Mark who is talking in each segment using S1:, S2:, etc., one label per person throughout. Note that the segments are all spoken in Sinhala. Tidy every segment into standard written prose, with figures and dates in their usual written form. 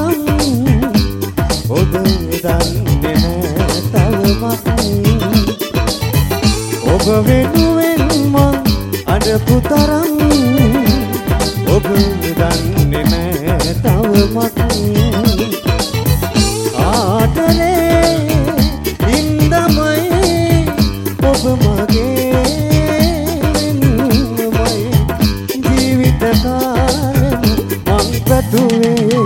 S1: පුතරම් ඔබ දන්නේ නෑ තවමත් ඔබ වෙනුවෙන් මං අඬපු තරම් ඔබ දන්නේ නෑ තවමත් ආදරේ ඉඳමයි ඔබ මගේ වෙනුමයි ජීවිත කාලෙම මං පැතුවේ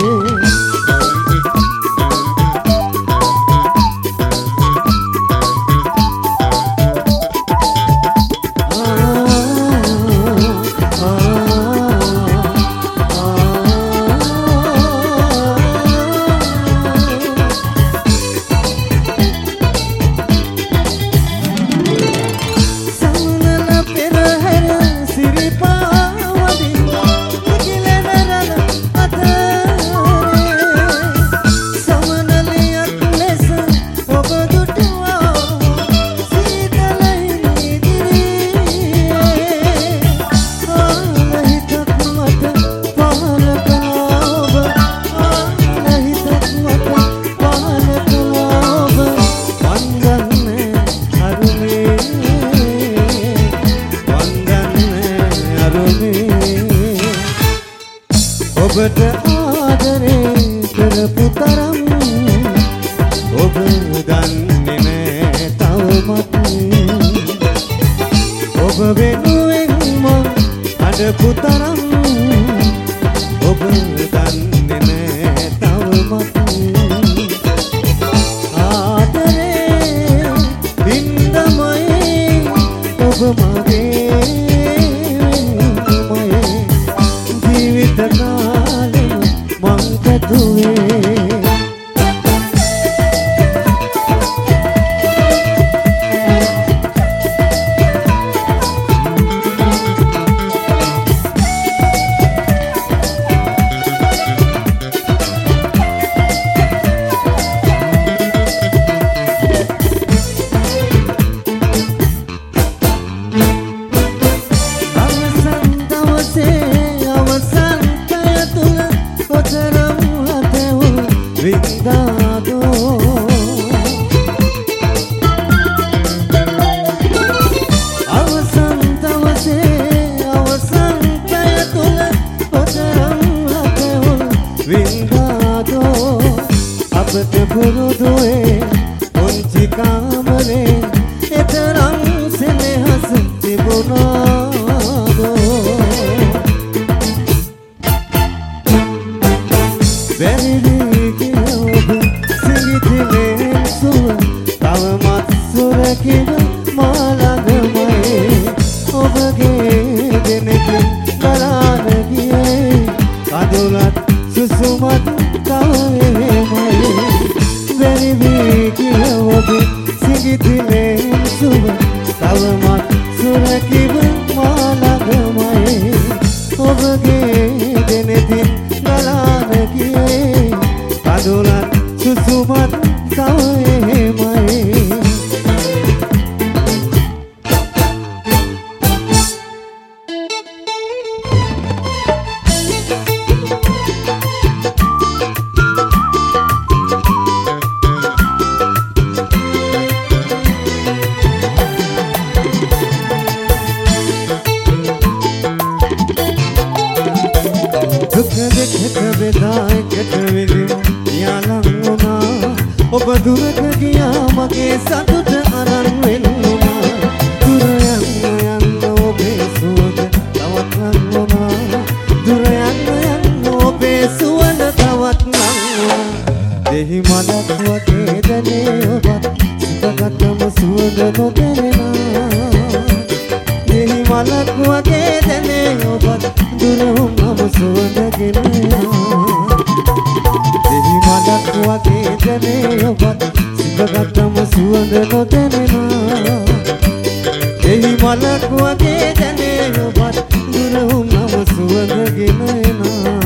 S1: ඔබට ආදරේ කරපු තරම් ඔබ දන්නේ නෑ තවමත් ඔබ වෙනුවෙන් මං අඬපු තරම් ඔබ දන්නේ නෑ තවමත් ආදරේ බින්දමයි ඔබ මගේ ජීවිත කාලෙම මං පැතුවේ අපට පුරුදුවේ පුංචි කාමරේ එතරම් සෙනෙහස තිබුණාද බැරි වී ගිය ඔබ සිඟිතිලෙන් සුව තවමත් සුරකින මා ළඟමයි ඔබගේ දෙනෙකින් බලාන ගියේ කඳුලත් සුසුමත් බැරි වී ගිය ඔබ සිඟිතිලෙන් සුව තවමත් සුරකිව මා ළඟමයි ඔබගේ දෙනෙතින් ගලාන ගියේ කඳුලත් සුසුමත් තව එහෙමයි දෙකට බෙදා එකට විලිමු යාලම් වුණා ඔබ දුරට ගියා මගේ සතුට අරන් වෙනුණා දුර යන්න ඔබේ සුවඳ තවත් නම් වුණා දුර යන්න ඔබේ සුවඳ තවත් නම් වුණා දෙහි මලක් වගේ දැනේ ඔබ සිතගතම සුවඳ නොදැනෙනා දෙහි මලක් වගේ දැනේ ඔබ දුරම සුවඳගෙන දෙහි මලක් වගේ දැනේ ඔබත් සිතගතම සුවඳ නොදැනෙනා දෙහි මලක් වගේ දැනේ ඔබත් දුරම සුවඳගෙන එනා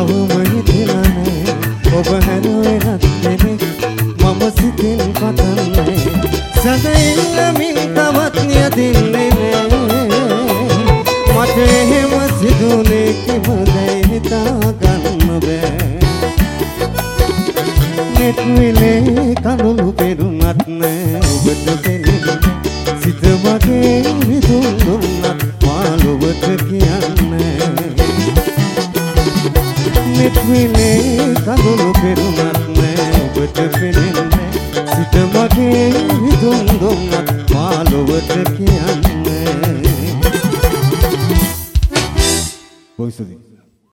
S1: තවම හිතලා නෑ ඔබ හැරුවෙනත් දෙනෙක් මම සිතින් පතන්නේ සැදෙන්නමින් තවත් යදින්නේ නෑ මට එහෙම සිදුනේ කිවදයි හිතා ගන්න බෑ නෙත් විලේ කඳුළු පෙරුණත් නෑ ඔබට පෙනෙන්නේ සිත වගේ විදුන් දුන්නත් මාළුවට කියන්නේ නෙත් විලේ කඳුළු පෙරුණත් නෑ ඔබට පෙනෙන්නේ සිත වගේ විදුන් දුන්නත් මාළුවට කියන්නේ